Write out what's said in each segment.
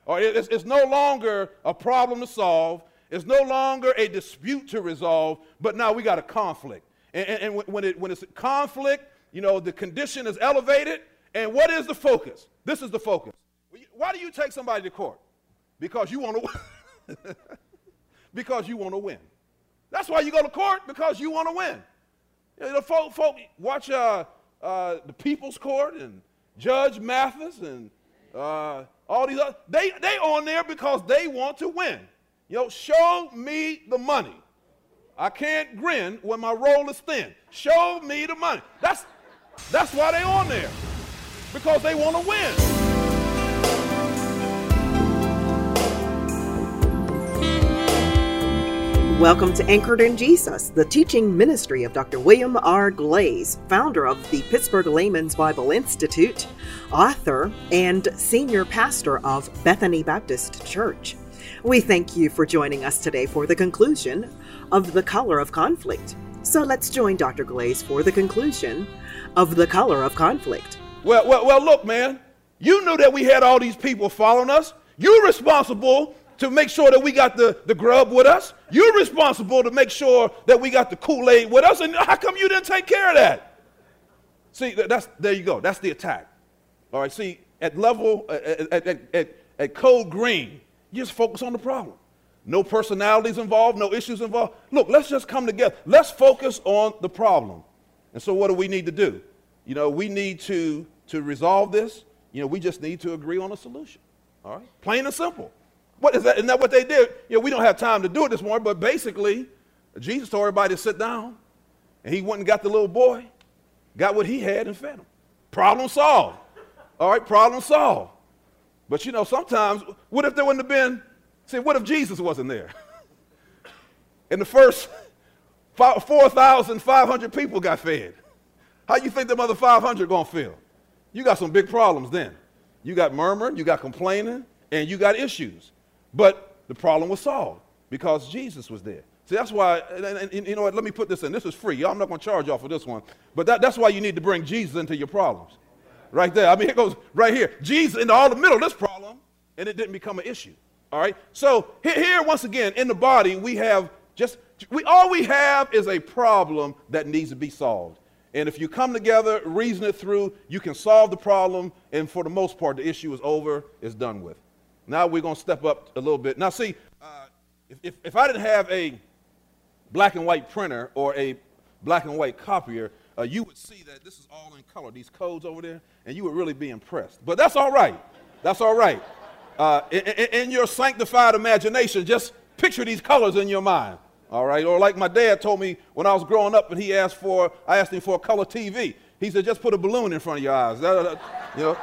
Or it's no longer a problem to solve. It's no longer a dispute to resolve, but now we got a conflict. And when it's a conflict, you know, the condition is elevated. And what is the focus? This is the focus. Why do you take somebody to court? Because you want to win. Because you want to win. That's why you go to court, because you want to win. You know, folk watch the People's Court and Judge Mathis and all these other. They on there because they want to win. You know, show me the money. I can't grin when my roll is thin. Show me the money. That's why they on there, because they want to win. Welcome to Anchored in Jesus, the teaching ministry of Dr. William R. Glaze, founder of the Pittsburgh Layman's Bible Institute, author, and senior pastor of Bethany Baptist Church. We thank you for joining us today for the conclusion of The Color of Conflict. So let's join Dr. Glaze for the conclusion of The Color of Conflict. Well, look, man, you knew that we had all these people following us. You're responsible to make sure that we got the grub with us. You're responsible to make sure that we got the Kool-Aid with us. And how come you didn't take care of that? See, there you go. That's the attack. All right, see, at Code Green, you just focus on the problem. No personalities involved, no issues involved. Look, let's just come together. Let's focus on the problem. And so what do we need to do? You know, we need to resolve this. You know, we just need to agree on a solution. All right, plain and simple. What is that? Isn't that what they did? You know, we don't have time to do it this morning, but basically, Jesus told everybody to sit down, and he went and got the little boy, got what he had, and fed him. Problem solved. All right, problem solved. But you know, sometimes, what if there wouldn't have been, see, what if Jesus wasn't there? And the first 4,500 people got fed. How you think them other 500 gonna feel? You got some big problems then. You got murmuring, you got complaining, and you got issues. But the problem was solved because Jesus was there. See, that's why, and you know what, let me put this in. This is free. Y'all, I'm not going to charge y'all for this one. But that's why you need to bring Jesus into your problems. Right there. I mean, it goes right here. Jesus into all the middle of this problem, and it didn't become an issue. All right? So here, once again, in the body, all we have is a problem that needs to be solved. And if you come together, reason it through, you can solve the problem, and for the most part, the issue is over, it's done with. Now we're going to step up a little bit. Now see, if I didn't have a black and white printer or a black and white copier, you would see that this is all in color, these codes over there, and you would really be impressed. But that's all right. That's all right. In your sanctified imagination, just picture these colors in your mind. All right? Or like my dad told me when I was growing up and I asked him for a color TV. He said, just put a balloon in front of your eyes. You know?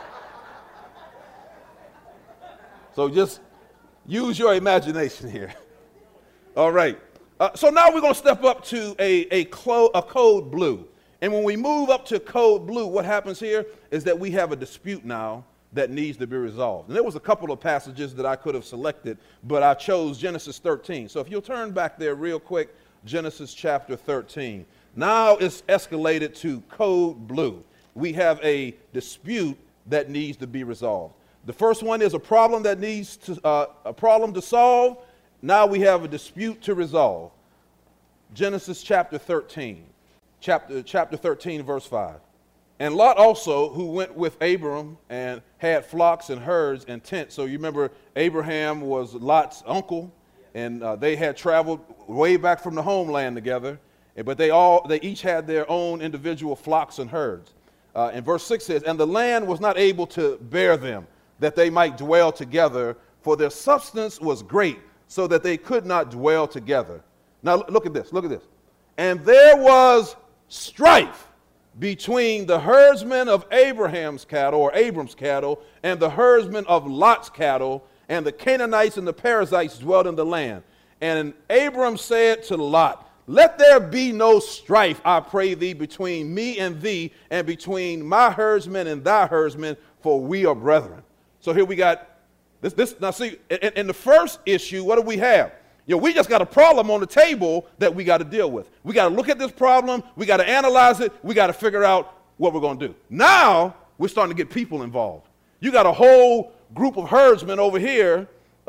So just use your imagination here. All right. So now we're going to step up to a code blue. And when we move up to code blue, what happens here is that we have a dispute now that needs to be resolved. And there was a couple of passages that I could have selected, but I chose Genesis 13. So if you'll turn back there real quick, Genesis chapter 13. Now it's escalated to code blue. We have a dispute that needs to be resolved. The first one is a problem that needs a problem to solve. Now we have a dispute to resolve. Genesis chapter 13, chapter 13, verse 5. And Lot also, who went with Abram and had flocks and herds and tents. So you remember Abraham was Lot's uncle, and they had traveled way back from the homeland together. But they each had their own individual flocks and herds. And verse 6 says, and the land was not able to bear them, that they might dwell together, for their substance was great, so that they could not dwell together. Now look at this, look at this. And there was strife between the herdsmen of Abraham's cattle, or Abram's cattle, and the herdsmen of Lot's cattle, and the Canaanites and the Perizzites dwelt in the land. And Abram said to Lot, let there be no strife, I pray thee, between me and thee, and between my herdsmen and thy herdsmen, for we are brethren. So here we got this. Now see, in the first issue, what do we have? You know, we just got a problem on the table that we got to deal with. We got to look at this problem. We got to analyze it. We got to figure out what we're going to do. Now we're starting to get people involved. You got a whole group of herdsmen over here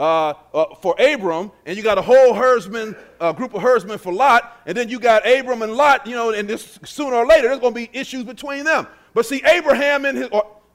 for Abram, and you got a whole group of herdsmen for Lot, and then you got Abram and Lot, and this sooner or later there's going to be issues between them. But see, Abraham and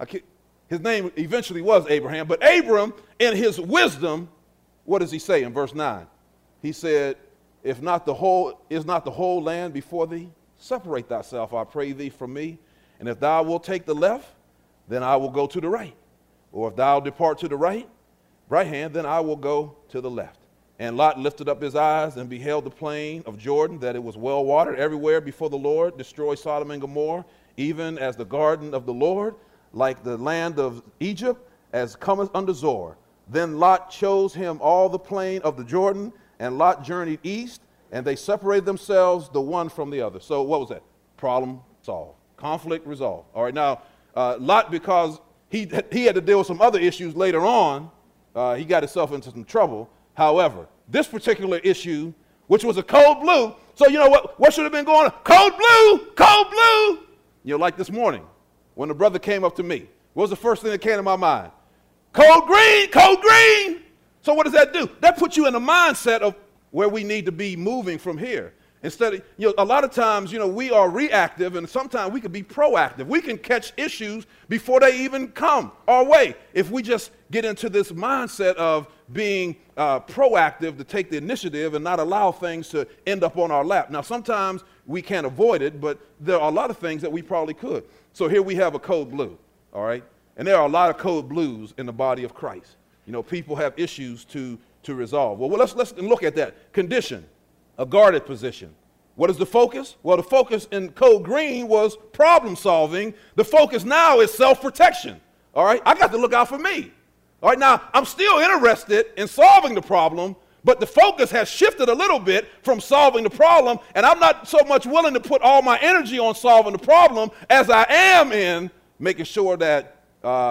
his name eventually was Abraham, but Abram in his wisdom, what does he say in verse 9? He said, is not the whole land before thee? Separate thyself, I pray thee, from me. And if thou wilt take the left, then I will go to the right. Or if thou depart to the right hand, then I will go to the left. And Lot lifted up his eyes and beheld the plain of Jordan, that it was well watered everywhere before the Lord, destroyed Sodom and Gomorrah, even as the garden of the Lord, like the land of Egypt, as cometh unto Zoar. Then Lot chose him all the plain of the Jordan, and Lot journeyed east, and they separated themselves the one from the other. So what was that? Problem solved. Conflict resolved. All right, now, Lot, because he had to deal with some other issues later on, he got himself into some trouble. However, this particular issue, which was a code blue, so you know what should have been going on? Code blue, code blue. Like this morning, when the brother came up to me, what was the first thing that came to my mind? Code green, code green. So what does that do? That puts you in the mindset of where we need to be moving from here. Instead of, a lot of times, we are reactive, and sometimes we can be proactive. We can catch issues before they even come our way if we just get into this mindset of being proactive to take the initiative and not allow things to end up on our lap. Now, sometimes we can't avoid it, but there are a lot of things that we probably could. So here we have a code blue, all right? And there are a lot of code blues in the body of Christ. People have issues to resolve. Well, let's look at that. Condition. A guarded position. What is the focus? Well, the focus in code green was problem solving. The focus now is self-protection. All right, I got to look out for me. All right, now I'm still interested in solving the problem, but the focus has shifted a little bit from solving the problem, and I'm not so much willing to put all my energy on solving the problem as I am in making sure that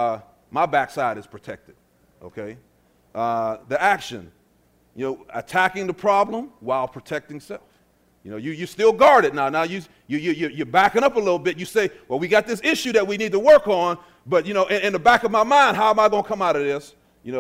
my backside is protected. Okay, the action. Attacking the problem while protecting self. You still guard it now. Now you're backing up a little bit. You say, well, we got this issue that we need to work on, but in the back of my mind, how am I going to come out of this?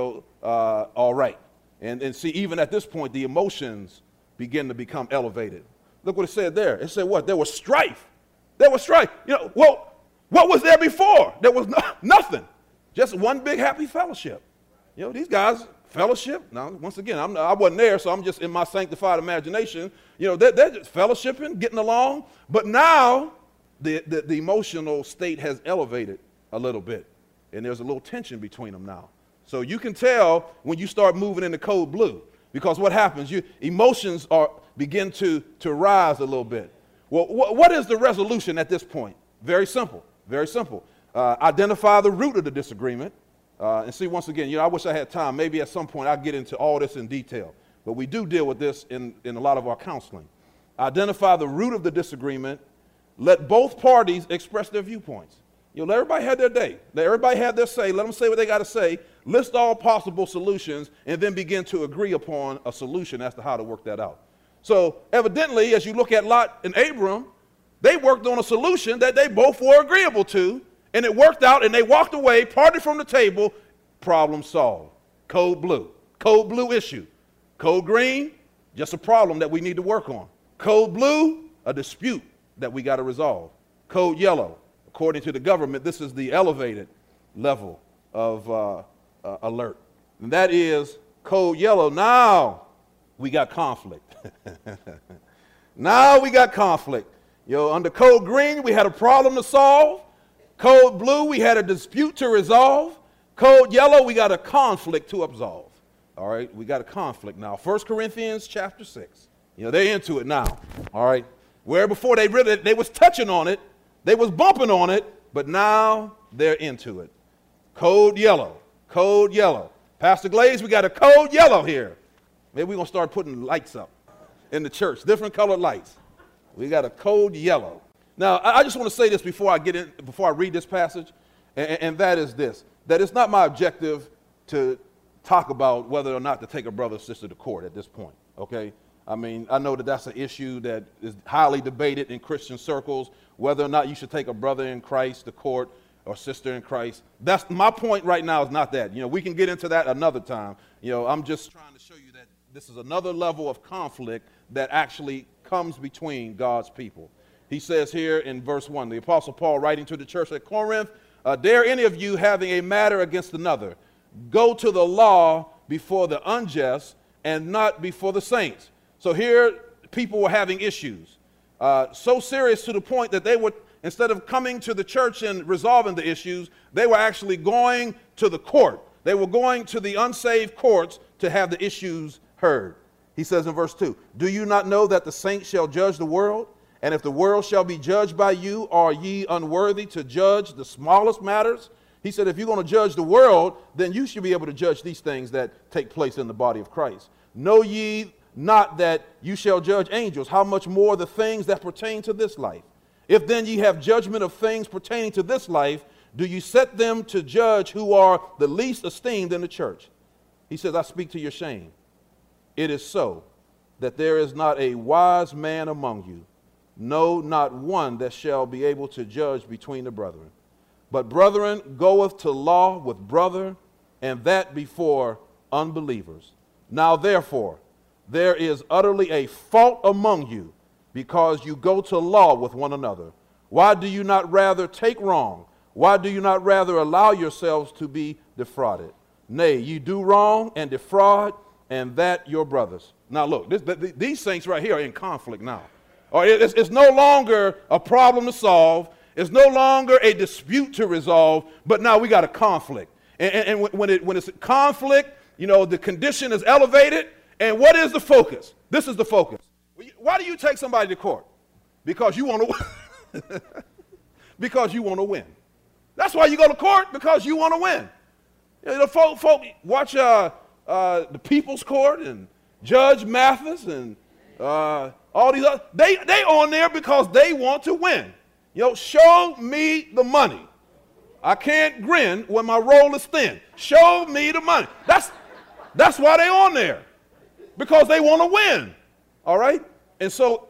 All right. And see, even at this point, the emotions begin to become elevated. Look what it said there. It said what? There was strife. There was strife. Well, what was there before? There was nothing. Just one big happy fellowship. These guys. Fellowship. Now, once again, I wasn't there, so I'm just in my sanctified imagination. They're just fellowshipping, getting along. But now the emotional state has elevated a little bit, and there's a little tension between them now. So you can tell when you start moving into code blue, because what happens? Emotions begin to rise a little bit. Well, what is the resolution at this point? Very simple. Very simple. Identify the root of the disagreement. And see, once again, I wish I had time. Maybe at some point I'll get into all this in detail. But we do deal with this in a lot of our counseling. Identify the root of the disagreement. Let both parties express their viewpoints. Let everybody have their day. Let everybody have their say. Let them say what they got to say. List all possible solutions, and then begin to agree upon a solution as to how to work that out. So evidently, as you look at Lot and Abram, they worked on a solution that they both were agreeable to. And it worked out, and they walked away, parted from the table, problem solved. Code blue issue. Code green, just a problem that we need to work on. Code blue, a dispute that we got to resolve. Code yellow, according to the government, this is the elevated level of alert. And that is code yellow. Now we got conflict. Now we got conflict. Under code green, we had a problem to solve. Code blue, we had a dispute to resolve. Code yellow, we got a conflict to absolve. All right, we got a conflict now. 1 Corinthians chapter 6. They're into it now. All right, where before they was touching on it, they was bumping on it, but now they're into it. Code yellow, code yellow. Pastor Glaze, we got a code yellow here. Maybe we're gonna start putting lights up in the church, different colored lights. We got a code yellow. Now, I just want to say this before I read this passage, and that is this, that it's not my objective to talk about whether or not to take a brother or sister to court at this point, okay? I mean, I know that that's an issue that is highly debated in Christian circles, whether or not you should take a brother in Christ to court. or sister in Christ. That's my point right now is not that. We can get into that another time. I'm just trying to show you that this is another level of conflict that actually comes between God's people. He says here in verse 1, the Apostle Paul writing to the church at Corinth, dare any of you having a matter against another, go to the law before the unjust and not before the saints. So here people were having issues, so serious to the point that they would, instead of coming to the church and resolving the issues, they were actually going to the court. They were going to the unsaved courts to have the issues heard. He says in verse 2, do you not know that the saints shall judge the world? And if the world shall be judged by you, are ye unworthy to judge the smallest matters? He said, if you're going to judge the world, then you should be able to judge these things that take place in the body of Christ. Know ye not that you shall judge angels? How much more the things that pertain to this life? If then ye have judgment of things pertaining to this life, do you set them to judge who are the least esteemed in the church? He says, I speak to your shame. It is so that there is not a wise man among you, no, not one that shall be able to judge between the brethren. But brethren goeth to law with brother, and that before unbelievers. Now therefore, there is utterly a fault among you, because you go to law with one another. Why do you not rather take wrong? Why do you not rather allow yourselves to be defrauded? Nay, you do wrong and defraud, and that your brothers. Now look, these saints right here are in conflict now. Or it's no longer a problem to solve. It's no longer a dispute to resolve, but now we got a conflict. And when it's a conflict, the condition is elevated. And what is the focus? This is the focus. Why do you take somebody to court? Because you want to because you want to win. That's why you go to court, because you want to win. The folk watch the People's Court and Judge Mathis and all these other, they on there because they want to win. Show me the money. I can't grin when my roll is thin. Show me the money. That's why they on there, because they want to win. All right? And so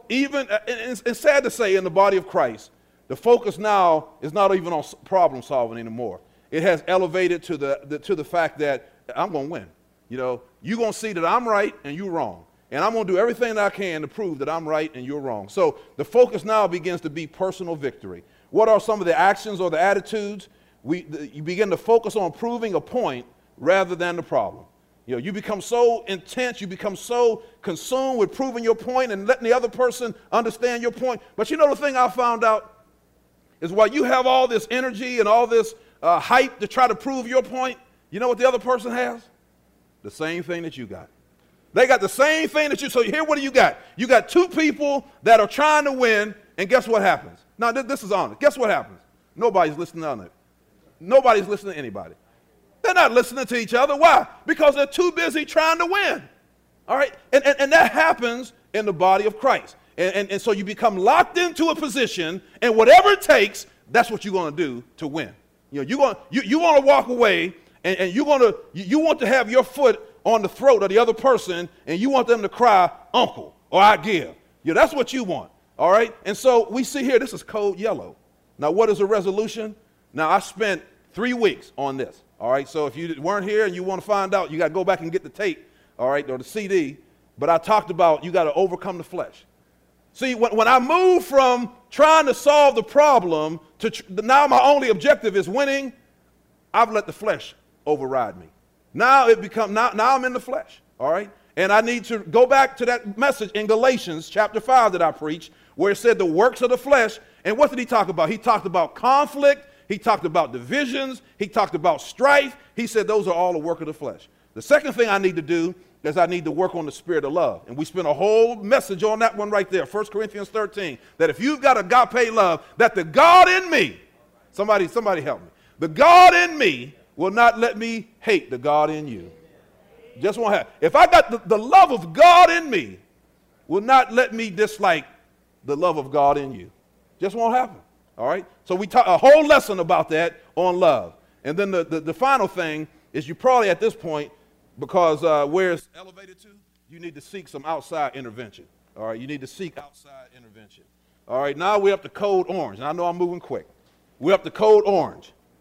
it's sad to say, in the body of Christ, the focus now is not even on problem solving anymore. It has elevated to the fact that I'm going to win. You're going to see that I'm right and you're wrong. And I'm going to do everything that I can to prove that I'm right and you're wrong. So the focus now begins to be personal victory. What are some of the actions or the attitudes? You begin to focus on proving a point rather than the problem. You become so intense, you become so consumed with proving your point and letting the other person understand your point. But the thing I found out is, while you have all this energy and all this hype to try to prove your point, you know what the other person has? The same thing that you got. They got the same thing that you. So here, what do you got? You got two people that are trying to win, and guess what happens? Now, this is honest. Guess what happens? Nobody's listening to it. Nobody's listening to anybody. They're not listening to each other. Why? Because they're too busy trying to win. All right? And that happens in the body of Christ. And so you become locked into a position, and whatever it takes, that's what you're going to do to win. You want to walk away, and you want to have your foot on the throat of the other person, and you want them to cry, uncle, or I give. That's what you want. All right? And so we see here, this is code yellow. Now, what is a resolution? Now, I spent 3 weeks on this. All right? So if you weren't here and you want to find out, you got to go back and get the tape, all right, or the CD. But I talked about you got to overcome the flesh. See, when I moved from trying to solve the problem to now my only objective is winning, I've let the flesh override me. Now I'm in the flesh, all right? And I need to go back to that message in Galatians chapter 5 that I preached, where it said the works of the flesh. And what did he talk about? He talked about conflict. He talked about divisions. He talked about strife. He said those are all the work of the flesh. The second thing I need to do is I need to work on the spirit of love. And we spent a whole message on that one right there, 1 Corinthians 13, that if you've got agape love, that the God in me, somebody help me, the God in me will not let me hate the God in you. Just won't happen. If I got the love of God in me, will not let me dislike the love of God in you. Just won't happen. All right? So we taught a whole lesson about that on love. And then the final thing is, you probably at this point, because where it's elevated to, you need to seek some outside intervention. All right? You need to seek outside intervention. All right? Now we're up to code orange. And I know I'm moving quick. We're up to code orange.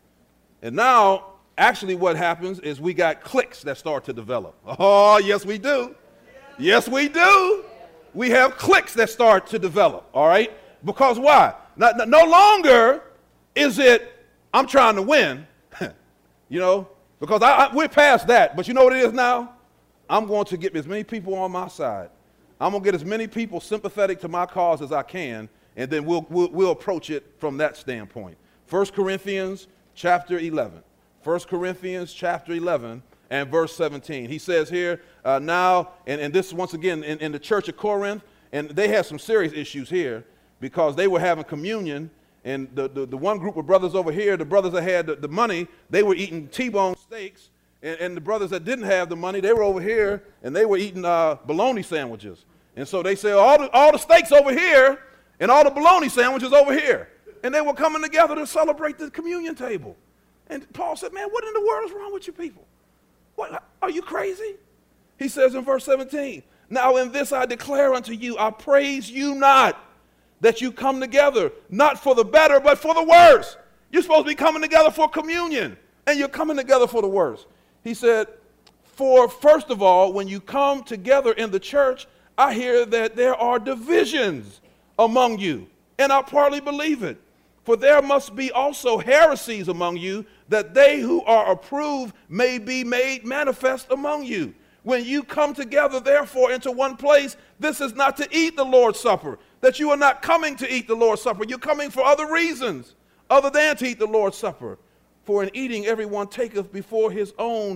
And now, actually what happens is we got cliques that start to develop. Oh, yes, we do. Yes, we do. We have cliques that start to develop, all right? Because why? No longer is it, I'm trying to win, you know, because we're past that. But you know what it is now? I'm going to get as many people on my side. I'm going to get as many people sympathetic to my cause as I can, and then we'll approach it from that standpoint. 1 Corinthians chapter 11. 1 Corinthians chapter 11 and verse 17. He says here now, and this once again in the church of Corinth, and they had some serious issues here because they were having communion, and the one group of brothers over here, the brothers that had the money, they were eating T-bone steaks, and the brothers that didn't have the money, they were over here, and they were eating bologna sandwiches. And so they said, all the steaks over here, and all the bologna sandwiches over here. And they were coming together to celebrate the communion table. And Paul said, man, what in the world is wrong with you people? What, are you crazy? He says in verse 17, now in this I declare unto you, I praise you not that you come together, not for the better, but for the worse. You're supposed to be coming together for communion, and you're coming together for the worse. He said, for first of all, when you come together in the church, I hear that there are divisions among you, and I partly believe it. For there must be also heresies among you, that they who are approved may be made manifest among you. When you come together, therefore, into one place, this is not to eat the Lord's Supper, that you are not coming to eat the Lord's Supper. You're coming for other reasons, other than to eat the Lord's Supper. For in eating, everyone taketh before his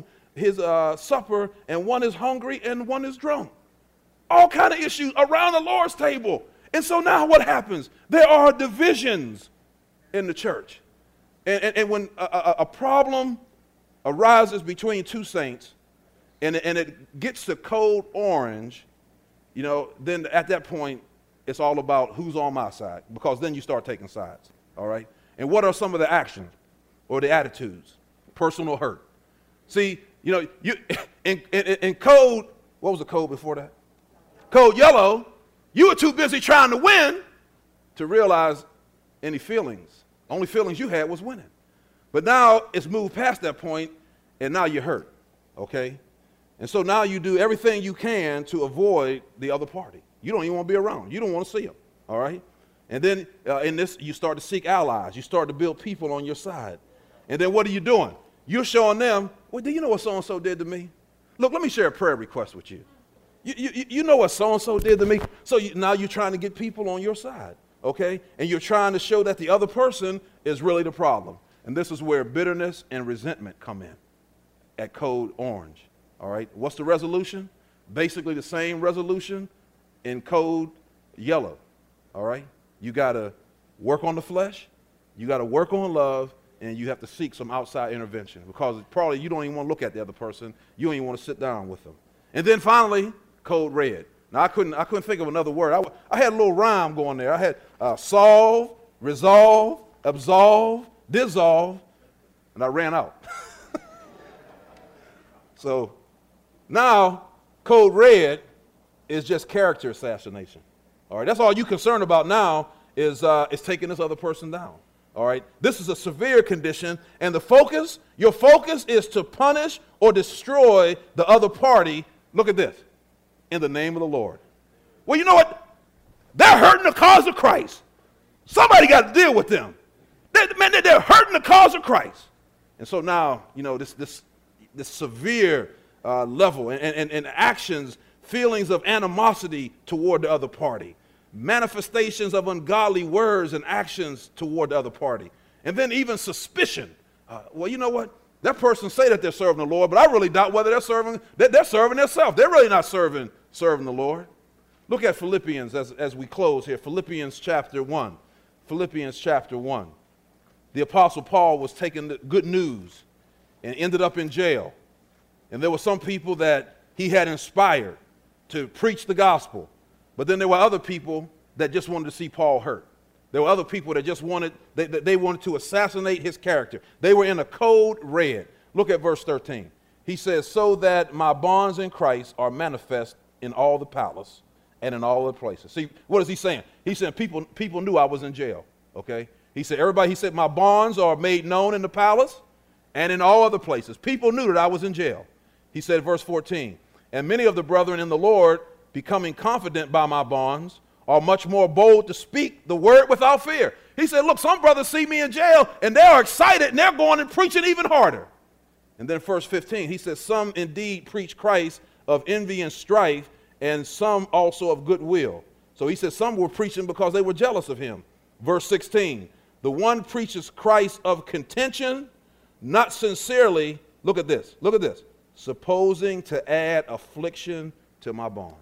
supper, and one is hungry and one is drunk. All kind of issues around the Lord's table. And so now what happens? There are divisions in the church. And when a problem arises between two saints, and it gets to code orange, you know, then at that point, it's all about who's on my side, because then you start taking sides, all right? And what are some of the actions or the attitudes? Personal hurt. See, you know, in code, what was the code before that? Code yellow, you were too busy trying to win to realize any feelings. Only feelings you had was winning. But now it's moved past that point, and now you're hurt, okay? And so now you do everything you can to avoid the other party. You don't even want to be around. You don't want to see them, all right? And then in this, you start to seek allies. You start to build people on your side. And then what are you doing? You're showing them, well, do you know what so-and-so did to me? Look, let me share a prayer request with you. You know what so-and-so did to me? So now you're trying to get people on your side, okay? And you're trying to show that the other person is really the problem. And this is where bitterness and resentment come in at code orange, all right? What's the resolution? Basically the same resolution in code yellow, all right? You got to work on the flesh, you got to work on love, and you have to seek some outside intervention, because probably you don't even want to look at the other person. You don't even want to sit down with them. And then finally, code red. Now, I couldn't think of another word. I had a little rhyme going there. I had solve, resolve, absolve, dissolve, and I ran out. So now, code red is just character assassination. All right, that's all you're concerned about now is taking this other person down. All right, this is a severe condition, and your focus is to punish or destroy the other party. Look at this. In the name of the Lord. Well, you know what? They're hurting the cause of Christ. Somebody got to deal with them. They're hurting the cause of Christ. And so now, you know, this severe level and actions, feelings of animosity toward the other party, manifestations of ungodly words and actions toward the other party, and then even suspicion. Well, you know what? That person say that they're serving the Lord, but I really doubt whether they're serving themselves. They're really not serving the Lord. Look at Philippians as we close here. Philippians chapter 1. Philippians chapter 1. The Apostle Paul was taking the good news and ended up in jail. And there were some people that he had inspired to preach the gospel. But then there were other people that just wanted to see Paul hurt. There were other people that just wanted to assassinate his character. They were in a code red. Look at verse 13. He says, so that my bonds in Christ are manifest in all the palace and in all the places. See, what is he saying? He's saying people knew I was in jail, okay? He said, my bonds are made known in the palace, and in all other places. People knew that I was in jail. He said, verse 14, and many of the brethren in the Lord, becoming confident by my bonds, are much more bold to speak the word without fear. He said, look, some brothers see me in jail, and they're excited, and they're going and preaching even harder. And then verse 15, he says, some indeed preach Christ of envy and strife, and some also of goodwill. So he says some were preaching because they were jealous of him. Verse 16, the one preaches Christ of contention, not sincerely, look at this, supposing to add affliction to my bonds.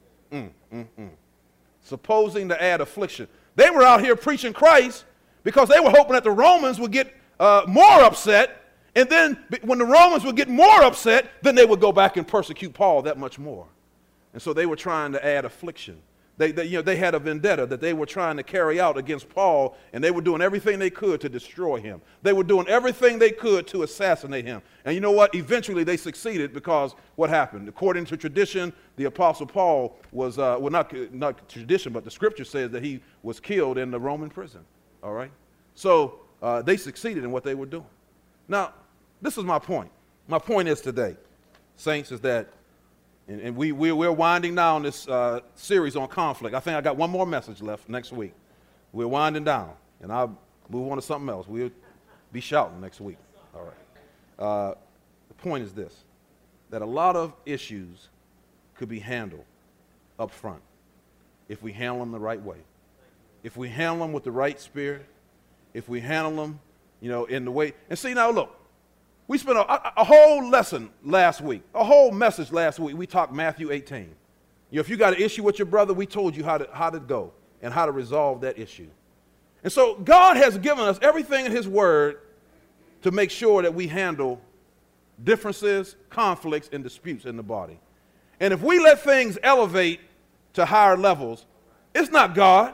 Supposing to add affliction. They were out here preaching Christ because they were hoping that the Romans would get more upset, and then when the Romans would get more upset, then they would go back and persecute Paul that much more. And so they were trying to add affliction. They had a vendetta that they were trying to carry out against Paul, and they were doing everything they could to destroy him. They were doing everything they could to assassinate him. And you know what? Eventually they succeeded, because what happened? According to tradition, the Apostle Paul was, not tradition, but the scripture says that he was killed in the Roman prison. All right? So they succeeded in what they were doing. Now, this is my point. My point is today, saints, is that and we're winding down this series on conflict. I think I got one more message left next week. We're winding down, and I'll move on to something else. We'll be shouting next week. All right. The point is this, that a lot of issues could be handled up front if we handle them the right way. If we handle them with the right spirit, if we handle them, in the way. And see, now look. We spent a whole lesson last week, a whole message last week. We talked Matthew 18. If you got an issue with your brother, we told you how to go and how to resolve that issue. And so God has given us everything in his word to make sure that we handle differences, conflicts, and disputes in the body. And if we let things elevate to higher levels, it's not God.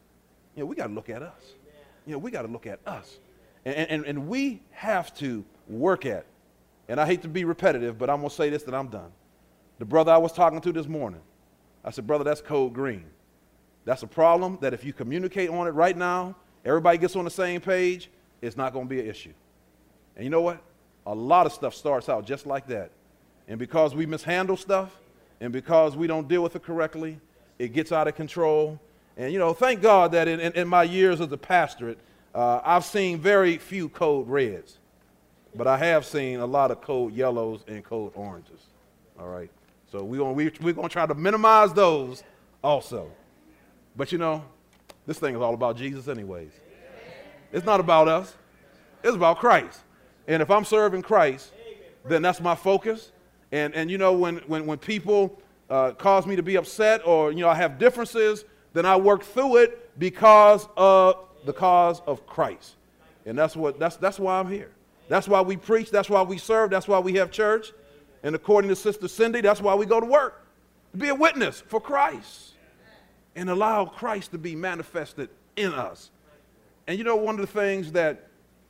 We got to look at us. We got to look at us. And we have to work at, and I hate to be repetitive, but I'm going to say this, that I'm done. The brother I was talking to this morning, I said, brother, that's code green. That's a problem that if you communicate on it right now, everybody gets on the same page, it's not going to be an issue. And you know what? A lot of stuff starts out just like that. And because we mishandle stuff, and because we don't deal with it correctly, it gets out of control. And, thank God that in my years as a pastorate, I've seen very few code reds. But I have seen a lot of code yellows and code oranges. All right. So we're going to try to minimize those also. But this thing is all about Jesus anyways. It's not about us. It's about Christ. And if I'm serving Christ, then that's my focus. And when people cause me to be upset, or I have differences, then I work through it because of the cause of Christ. And that's why I'm here. That's why we preach. That's why we serve. That's why we have church. And according to Sister Cindy, that's why we go to work. To be a witness for Christ and allow Christ to be manifested in us. And one of the things that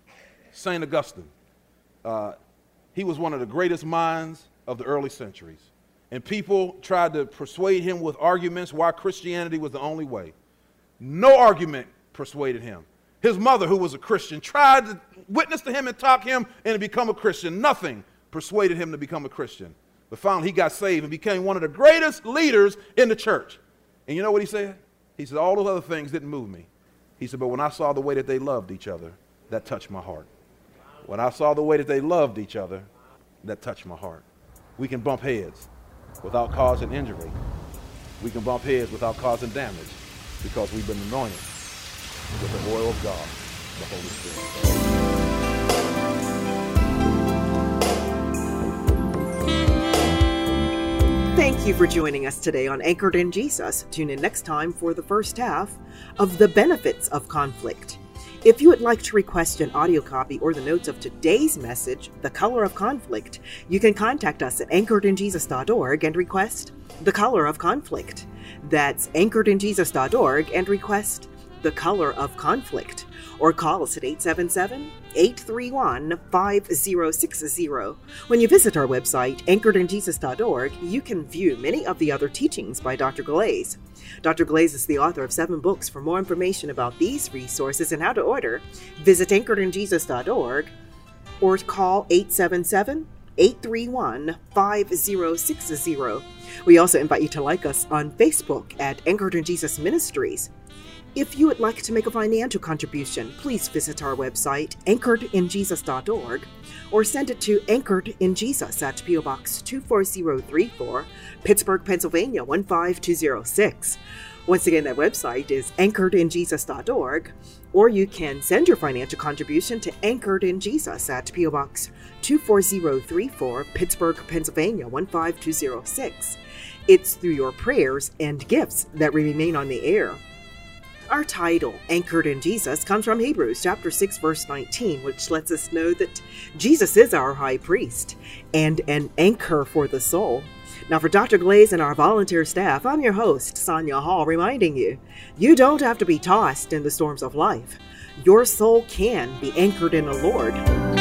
St. Augustine, he was one of the greatest minds of the early centuries. And people tried to persuade him with arguments why Christianity was the only way. No argument persuaded him. His mother, who was a Christian, tried to witness to him and talk him into become a Christian. Nothing persuaded him to become a Christian. But finally, he got saved and became one of the greatest leaders in the church. And you know what he said? He said, all those other things didn't move me. He said, but when I saw the way that they loved each other, that touched my heart. When I saw the way that they loved each other, that touched my heart. We can bump heads without causing injury. We can bump heads without causing damage because we've been anointed with the oil of God, the Holy Spirit. Thank you for joining us today on Anchored in Jesus. Tune in next time for the first half of The Benefits of Conflict. If you would like to request an audio copy or the notes of today's message, The Color of Conflict, you can contact us at anchoredinjesus.org and request The Color of Conflict. That's anchoredinjesus.org and request The Color of Conflict, or call us at 877-831-5060. When you visit our website, anchoredinjesus.org, you can view many of the other teachings by Dr. Glaze. Dr. Glaze is the author of 7 books. For more information about these resources and how to order, visit anchoredinjesus.org or call 877-831-5060. We also invite you to like us on Facebook at Anchored in Jesus Ministries. If you would like to make a financial contribution, please visit our website, anchoredinjesus.org, or send it to Anchored in Jesus at P.O. Box 24034, Pittsburgh, Pennsylvania 15206. Once again, that website is anchoredinjesus.org, or you can send your financial contribution to Anchored in Jesus at P.O. Box 24034, Pittsburgh, Pennsylvania 15206. It's through your prayers and gifts that we remain on the air. Our title, Anchored in Jesus, comes from Hebrews chapter 6, verse 19, which lets us know that Jesus is our high priest and an anchor for the soul. Now, for Dr. Glaze and our volunteer staff, I'm your host, Sonia Hall, reminding you, you don't have to be tossed in the storms of life. Your soul can be anchored in the Lord.